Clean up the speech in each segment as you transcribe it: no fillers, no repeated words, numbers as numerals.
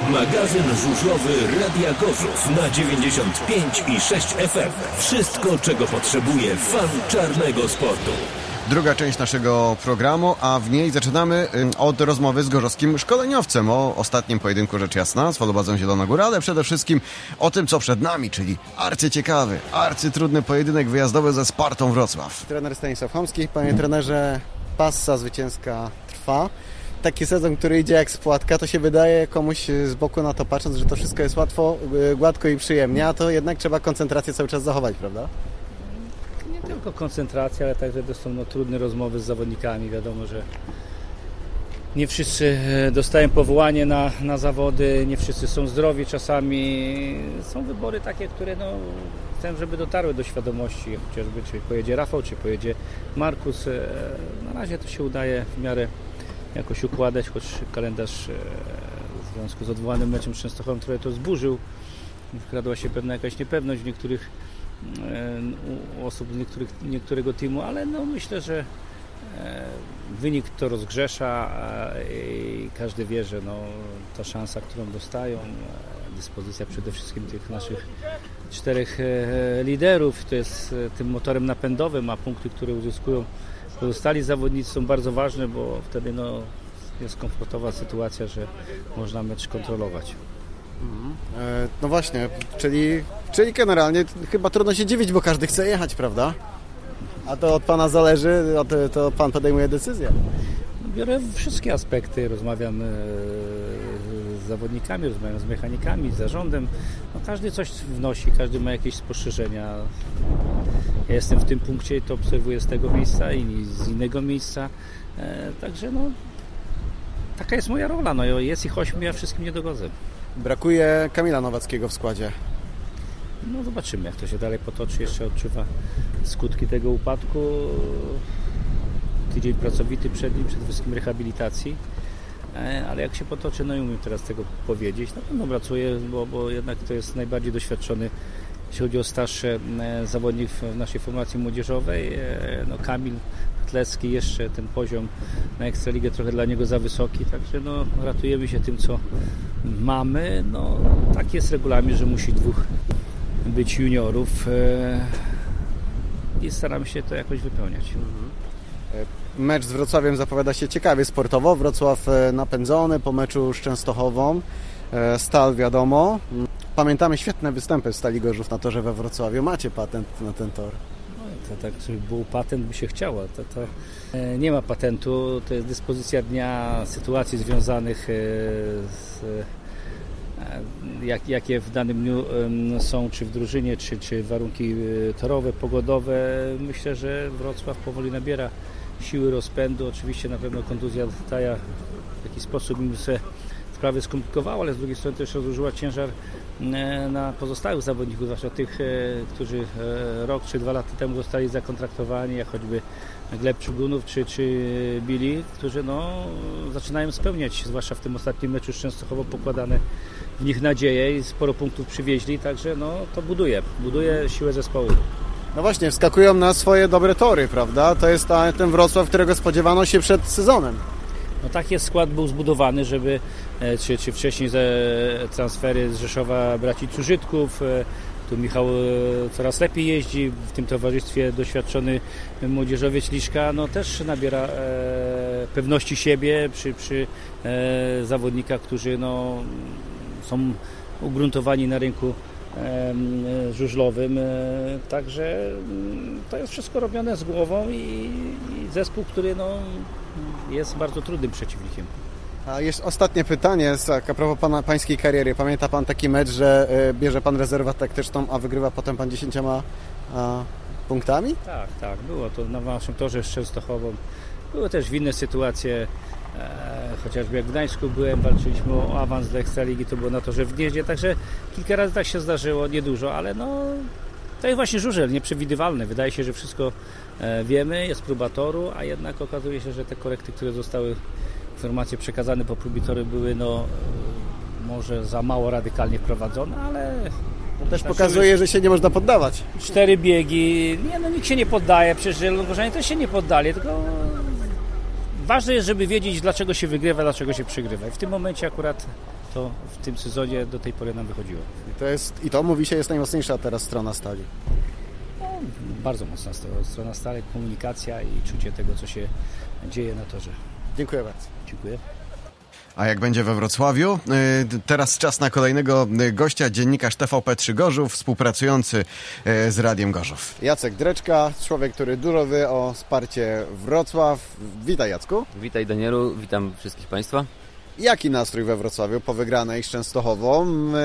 Magazyn żużlowy Radia Gorzów na 95,6 FM. Wszystko, czego potrzebuje fan czarnego sportu. Druga część naszego programu, a w niej zaczynamy od rozmowy z gorzowskim szkoleniowcem o ostatnim pojedynku, rzecz jasna, z Falobazą Zielona Góra, ale przede wszystkim o tym, co przed nami, czyli arcyciekawy, arcytrudny pojedynek wyjazdowy ze Spartą Wrocław. Trener Stanisław Chomski. Panie trenerze, passa zwycięska trwa. Taki sezon, który idzie jak z płatka, to się wydaje komuś z boku na to patrząc, że to wszystko jest łatwo, gładko i przyjemnie, a to jednak trzeba koncentrację cały czas zachować, prawda? Nie tylko koncentracja, ale także to są trudne rozmowy z zawodnikami. Wiadomo, że nie wszyscy dostają powołanie na zawody, nie wszyscy są zdrowi czasami. Są wybory takie, które chcę, żeby dotarły do świadomości, chociażby czy pojedzie Rafał, czy pojedzie Markus. Na razie to się udaje w miarę jakoś układać, choć kalendarz w związku z odwołanym meczem z Częstochową trochę to zburzył. Wkradła się pewna jakaś niepewność w niektórych osób, niektórego teamu, ale myślę, że wynik to rozgrzesza i każdy wie, że ta szansa, którą dostają, dyspozycja przede wszystkim tych naszych 4 liderów, to jest tym motorem napędowym, a punkty, które uzyskują pozostali zawodnicy są bardzo ważne, bo wtedy jest komfortowa sytuacja, że można mecz kontrolować. No właśnie, czyli generalnie chyba trudno się dziwić, bo każdy chce jechać, prawda? A to od Pana zależy, to Pan podejmuje decyzję. Biorę wszystkie aspekty, rozmawiam z zawodnikami, rozmawiam z mechanikami, z zarządem. Każdy coś wnosi, każdy ma jakieś spostrzeżenia. Ja jestem w tym punkcie i to obserwuję z tego miejsca i z innego miejsca. Także taka jest moja rola. Jest ich 8, ja wszystkim nie dogodzę. Brakuje Kamila Nowackiego w składzie. Zobaczymy, jak to się dalej potoczy. Jeszcze odczuwa skutki tego upadku. Tydzień pracowity przed nim, przede wszystkim rehabilitacji. Ale jak się potoczy, nie umiem teraz tego powiedzieć. Na pewno pracuję, bo jednak to jest najbardziej doświadczony, jeśli chodzi o staż, zawodnik w naszej formacji młodzieżowej. Kamil Tlecki, jeszcze ten poziom na Ekstraligę trochę dla niego za wysoki, także ratujemy się tym, co mamy. Tak jest regulamin, że musi 2 być juniorów i staramy się to jakoś wypełniać. Mecz z Wrocławiem zapowiada się ciekawie sportowo. Wrocław napędzony po meczu z Częstochową. Stal wiadomo. Pamiętamy świetne występy Stali Gorzów na torze we Wrocławiu. Macie patent na ten tor. Tak, żeby był patent, by się chciało. To nie ma patentu, to jest dyspozycja dnia, sytuacji związanych z jakie w danym dniu są, czy w drużynie, czy warunki torowe, pogodowe. Myślę, że Wrocław powoli nabiera siły, rozpędu. Oczywiście na pewno kontuzja Taja w jakiś sposób im się sprawy skomplikowało, ale z drugiej strony też rozłożyła ciężar na pozostałych zawodników, zwłaszcza tych, którzy rok czy 2 lata temu zostali zakontraktowani, jak choćby Gleb Czugunów czy Billy, którzy zaczynają spełniać, zwłaszcza w tym ostatnim meczu z Częstochową, pokładane w nich nadzieje i sporo punktów przywieźli, także to buduje siłę zespołu. No właśnie, wskakują na swoje dobre tory, prawda? To jest ten Wrocław, którego spodziewano się przed sezonem. Tak skład był zbudowany, żeby czy wcześniej transfery z Rzeszowa braci Cużytków, tu Michał coraz lepiej jeździ, w tym towarzystwie doświadczony młodzieżowiec Liszka też nabiera pewności siebie przy zawodnikach, którzy są ugruntowani na rynku żużlowym, także to jest wszystko robione z głową i zespół, który jest bardzo trudnym przeciwnikiem. A jeszcze ostatnie pytanie, a propos pańskiej kariery. Pamięta Pan taki mecz, że bierze Pan rezerwę taktyczną, a wygrywa potem Pan 10 punktami? Tak, było to na naszym torze z Częstochową. Były też inne sytuacje, chociażby jak w Gdańsku byłem, walczyliśmy o awans do Ekstraligi, to było na torze w Gnieźnie, także kilka razy tak się zdarzyło, niedużo, ale to jest właśnie żużel, nieprzewidywalny. Wydaje się, że wszystko wiemy, jest próba toru, a jednak okazuje się, że te korekty, które zostały, informacje przekazane po próbie toru były może za mało radykalnie wprowadzone, ale to też pokazuje, że się nie można poddawać. 4 biegi, nikt się nie poddaje, przecież Zielonogórzanie też się nie poddali, tylko ważne jest, żeby wiedzieć, dlaczego się wygrywa, dlaczego się przegrywa. I w tym momencie akurat to w tym sezonie do tej pory nam wychodziło. I to mówi się jest najmocniejsza teraz strona Stali. Bardzo mocna strona Stali, komunikacja i czucie tego, co się dzieje na torze. Dziękuję bardzo. Dziękuję. A jak będzie we Wrocławiu? Teraz czas na kolejnego gościa, dziennikarz TVP3 Gorzów, współpracujący z Radiem Gorzów. Jacek Dreczka, człowiek, który dużo wie o Sparcie Wrocław. Witaj, Jacku. Witaj, Danielu, witam wszystkich Państwa. Jaki nastrój we Wrocławiu po wygranej z Częstochową?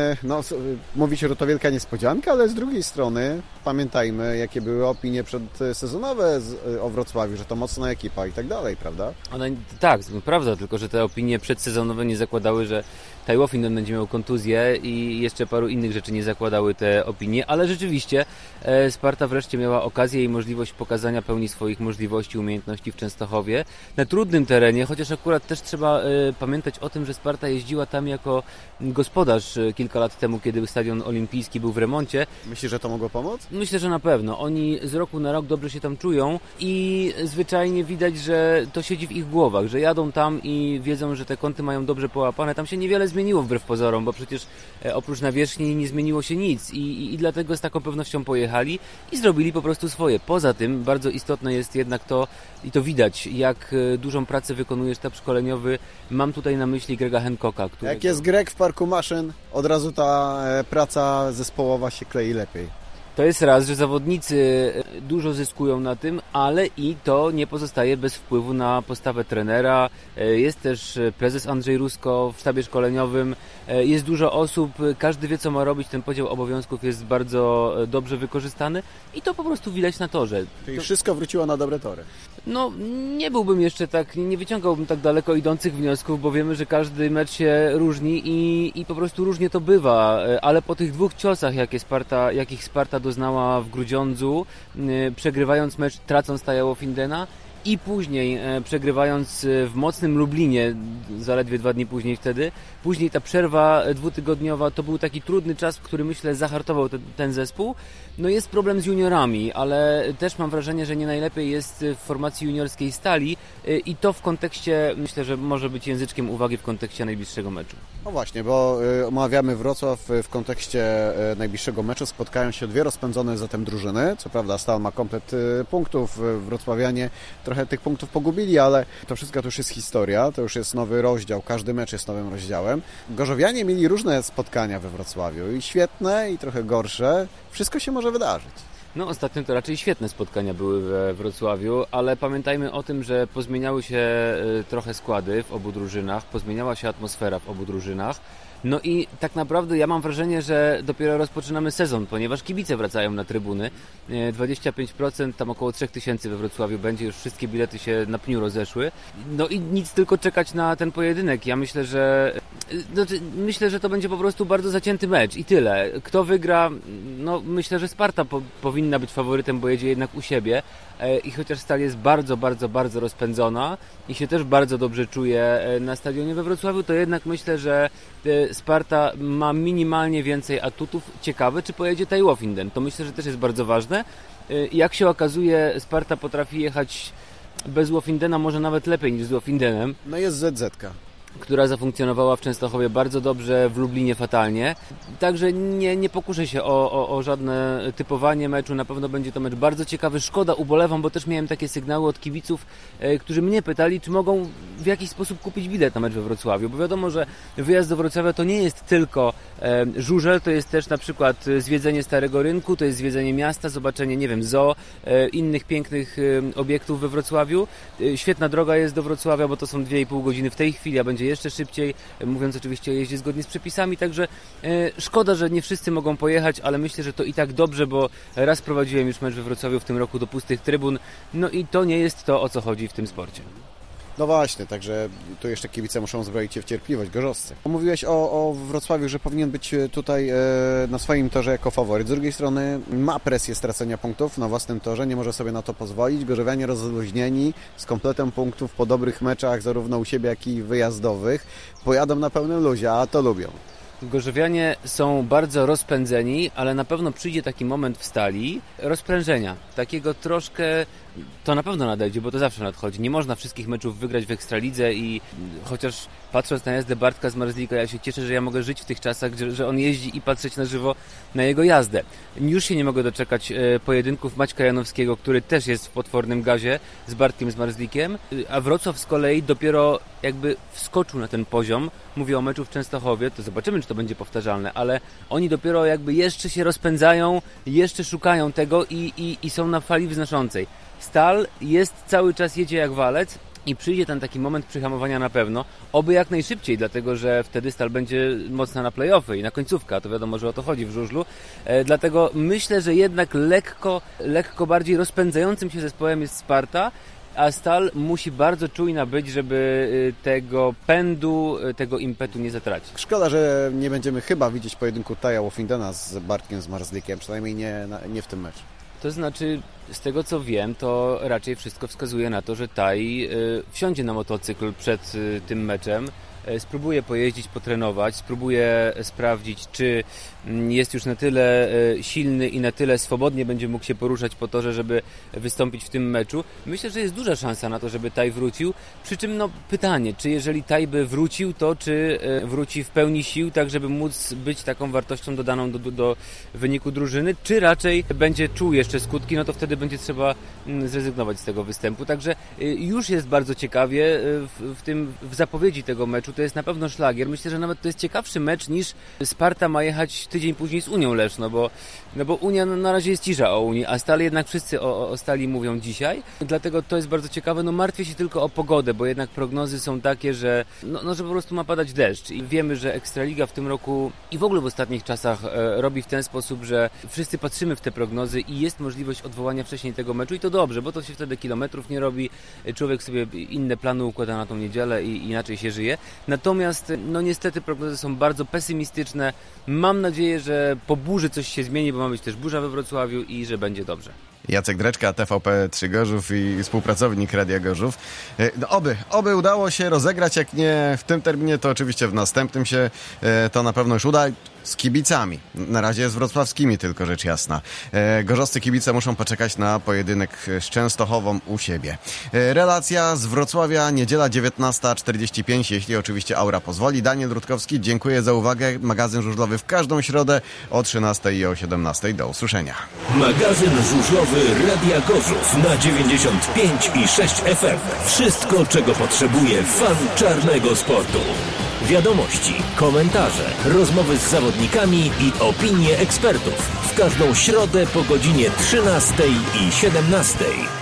Mówi się, że to wielka niespodzianka, ale z drugiej strony pamiętajmy, jakie były opinie przedsezonowe o Wrocławiu, że to mocna ekipa i tak dalej, prawda? Tak, prawda, tylko że te opinie przedsezonowe nie zakładały, że Tajwofin będzie miał kontuzję i jeszcze paru innych rzeczy nie zakładały te opinie, ale rzeczywiście Sparta wreszcie miała okazję i możliwość pokazania pełni swoich możliwości, umiejętności w Częstochowie na trudnym terenie, chociaż akurat też trzeba pamiętać o tym, że Sparta jeździła tam jako gospodarz kilka lat temu, kiedy stadion olimpijski był w remoncie. Myślisz, że to mogło pomóc? Myślę, że na pewno. Oni z roku na rok dobrze się tam czują i zwyczajnie widać, że to siedzi w ich głowach, że jadą tam i wiedzą, że te kąty mają dobrze połapane. Tam się niewiele zmieniło wbrew pozorom, bo przecież oprócz nawierzchni nie zmieniło się nic i dlatego z taką pewnością pojechali i zrobili po prostu swoje. Poza tym bardzo istotne jest jednak to, i to widać, jak dużą pracę wykonuje sztab szkoleniowy. Mam tutaj na myśli Grega Hancocka. Jak jest Greg w parku maszyn, od razu ta praca zespołowa się klei lepiej. To jest raz, że zawodnicy dużo zyskują na tym, ale i to nie pozostaje bez wpływu na postawę trenera. Jest też prezes Andrzej Rusko w sztabie szkoleniowym. Jest dużo osób, każdy wie, co ma robić. Ten podział obowiązków jest bardzo dobrze wykorzystany i to po prostu widać na torze. Czyli wszystko wróciło na dobre tory. No, nie byłbym jeszcze tak, nie wyciągałbym tak daleko idących wniosków, bo wiemy, że każdy mecz się różni i po prostu różnie to bywa, ale po tych dwóch ciosach, jakich Sparta doznała w Grudziądzu, przegrywając mecz, tracąc Tajwofindena i później przegrywając w mocnym Lublinie, zaledwie 2 dni później wtedy, później ta przerwa dwutygodniowa, to był taki trudny czas, który myślę zahartował ten zespół. No jest problem z juniorami, ale też mam wrażenie, że nie najlepiej jest w formacji juniorskiej Stali i to w kontekście, myślę, że może być języczkiem uwagi w kontekście najbliższego meczu. No właśnie, bo omawiamy Wrocław w kontekście najbliższego meczu. Spotkają się dwie rozpędzone zatem drużyny. Co prawda Stal ma komplet punktów, wrocławianie trochę tych punktów pogubili, ale to wszystko to już jest historia, to już jest nowy rozdział, każdy mecz jest nowym rozdziałem. Gorzowianie mieli różne spotkania we Wrocławiu i świetne i trochę gorsze. Wszystko się może wydarzyć. No ostatnio to raczej świetne spotkania były we Wrocławiu, ale pamiętajmy o tym, że pozmieniały się trochę składy w obu drużynach, pozmieniała się atmosfera w obu drużynach. No i tak naprawdę ja mam wrażenie, że dopiero rozpoczynamy sezon, ponieważ kibice wracają na trybuny. 25%, tam około 3000 we Wrocławiu będzie, już wszystkie bilety się na pniu rozeszły. No i nic, tylko czekać na ten pojedynek. Ja myślę, że to będzie po prostu bardzo zacięty mecz i tyle. Kto wygra? No myślę, że Sparta powinna być faworytem, bo jedzie jednak u siebie. I chociaż Stal jest bardzo, bardzo, bardzo rozpędzona i się też bardzo dobrze czuje na stadionie we Wrocławiu, to jednak myślę, że Sparta ma minimalnie więcej atutów. Ciekawe, czy pojedzie Tajwofinden. To myślę, że też jest bardzo ważne. Jak się okazuje, Sparta potrafi jechać bez Łofindena, może nawet lepiej niż z Łofindenem. No jest ZZ-ka, która zafunkcjonowała w Częstochowie bardzo dobrze, w Lublinie fatalnie. Także nie pokuszę się o żadne typowanie meczu. Na pewno będzie to mecz bardzo ciekawy. Szkoda, ubolewam, bo też miałem takie sygnały od kibiców, którzy mnie pytali, czy mogą w jakiś sposób kupić bilet na mecz we Wrocławiu. Bo wiadomo, że wyjazd do Wrocławia to nie jest tylko żużel, to jest też na przykład zwiedzenie Starego Rynku, to jest zwiedzenie miasta, zobaczenie, nie wiem, zoo, innych pięknych obiektów we Wrocławiu. Świetna droga jest do Wrocławia, bo to są 2,5 godziny w tej chwili, a będzie jeszcze szybciej, mówiąc oczywiście o jeździe zgodnie z przepisami, także szkoda, że nie wszyscy mogą pojechać, ale myślę, że to i tak dobrze, bo raz prowadziłem już mecz we Wrocławiu w tym roku do pustych trybun, no i to nie jest to, o co chodzi w tym sporcie. No właśnie, także tu jeszcze kibice muszą zbroić się w cierpliwość, gorzowscy. Mówiłeś o Wrocławiu, że powinien być tutaj na swoim torze jako faworyt. Z drugiej strony ma presję stracenia punktów na własnym torze, nie może sobie na to pozwolić. Gorzowianie rozluźnieni, z kompletem punktów po dobrych meczach, zarówno u siebie, jak i wyjazdowych, pojadą na pełnym luzie, a to lubią. Gorzowianie są bardzo rozpędzeni, ale na pewno przyjdzie taki moment w Stali rozprężenia, takiego troszkę to na pewno nadejdzie, bo to zawsze nadchodzi. Nie można wszystkich meczów wygrać w Ekstralidze i chociaż patrząc na jazdę Bartka Zmarzlika, ja się cieszę, że ja mogę żyć w tych czasach, że on jeździ i patrzeć na żywo na jego jazdę. Już się nie mogę doczekać pojedynków Maćka Janowskiego, który też jest w potwornym gazie z Bartkiem Zmarzlikiem, a Wrocław z kolei dopiero jakby wskoczył na ten poziom. Mówię o meczu w Częstochowie, to zobaczymy, czy to będzie powtarzalne, ale oni dopiero jakby jeszcze się rozpędzają, jeszcze szukają tego i są na fali wznoszącej. Stal jest cały czas, jedzie jak walec i przyjdzie ten taki moment przyhamowania na pewno, oby jak najszybciej, dlatego że wtedy Stal będzie mocna na play-offy i na końcówkę, a to wiadomo, że o to chodzi w żużlu. Dlatego myślę, że jednak lekko bardziej rozpędzającym się zespołem jest Sparta, a Stal musi bardzo czujna być, żeby tego pędu, tego impetu nie zatracić. Szkoda, że nie będziemy chyba widzieć pojedynku Taja Wolfingena z Bartkiem Zmarzlikiem, przynajmniej nie w tym meczu. To znaczy, z tego co wiem, to raczej wszystko wskazuje na to, że Taj wsiądzie na motocykl przed tym meczem, spróbuje pojeździć, potrenować, spróbuje sprawdzić, czy jest już na tyle silny i na tyle swobodnie będzie mógł się poruszać po torze, żeby wystąpić w tym meczu. Myślę, że jest duża szansa na to, żeby Taj wrócił. Przy czym pytanie, czy jeżeli Taj by wrócił, to czy wróci w pełni sił, tak żeby móc być taką wartością dodaną do wyniku drużyny, czy raczej będzie czuł jeszcze skutki, to wtedy będzie trzeba zrezygnować z tego występu. Także już jest bardzo ciekawie w zapowiedzi tego meczu. To jest na pewno szlagier. Myślę, że nawet to jest ciekawszy mecz niż Sparta ma jechać tydzień później z Unią Leszno, bo Unia na razie jest cisza o Unii, a Stali jednak wszyscy o Stali mówią dzisiaj. Dlatego to jest bardzo ciekawe. Martwię się tylko o pogodę, bo jednak prognozy są takie, że że po prostu ma padać deszcz. I wiemy, że Ekstraliga w tym roku i w ogóle w ostatnich czasach robi w ten sposób, że wszyscy patrzymy w te prognozy i jest możliwość odwołania wcześniej tego meczu i to dobrze, bo to się wtedy kilometrów nie robi. Człowiek sobie inne plany układa na tą niedzielę i inaczej się żyje. Natomiast niestety prognozy są bardzo pesymistyczne. Mam nadzieję, że po burzy coś się zmieni, bo ma być też burza we Wrocławiu i że będzie dobrze. Jacek Dreczka, TVP3 Gorzów i współpracownik Radia Gorzów. Oby udało się rozegrać, jak nie w tym terminie, to oczywiście w następnym się to na pewno już uda. Z kibicami. Na razie z wrocławskimi tylko, rzecz jasna. Gorzowscy kibice muszą poczekać na pojedynek z Częstochową u siebie. Relacja z Wrocławia, niedziela 19:45, jeśli oczywiście aura pozwoli. Daniel Rutkowski, dziękuję za uwagę. Magazyn żużlowy w każdą środę o 13 i o 17. Do usłyszenia. Magazyn żużlowy Radia Gorzów na 95,6 FM. Wszystko, czego potrzebuje fan czarnego sportu. Wiadomości, komentarze, rozmowy z zawodnikami i opinie ekspertów. W każdą środę po godzinie 13 i 17.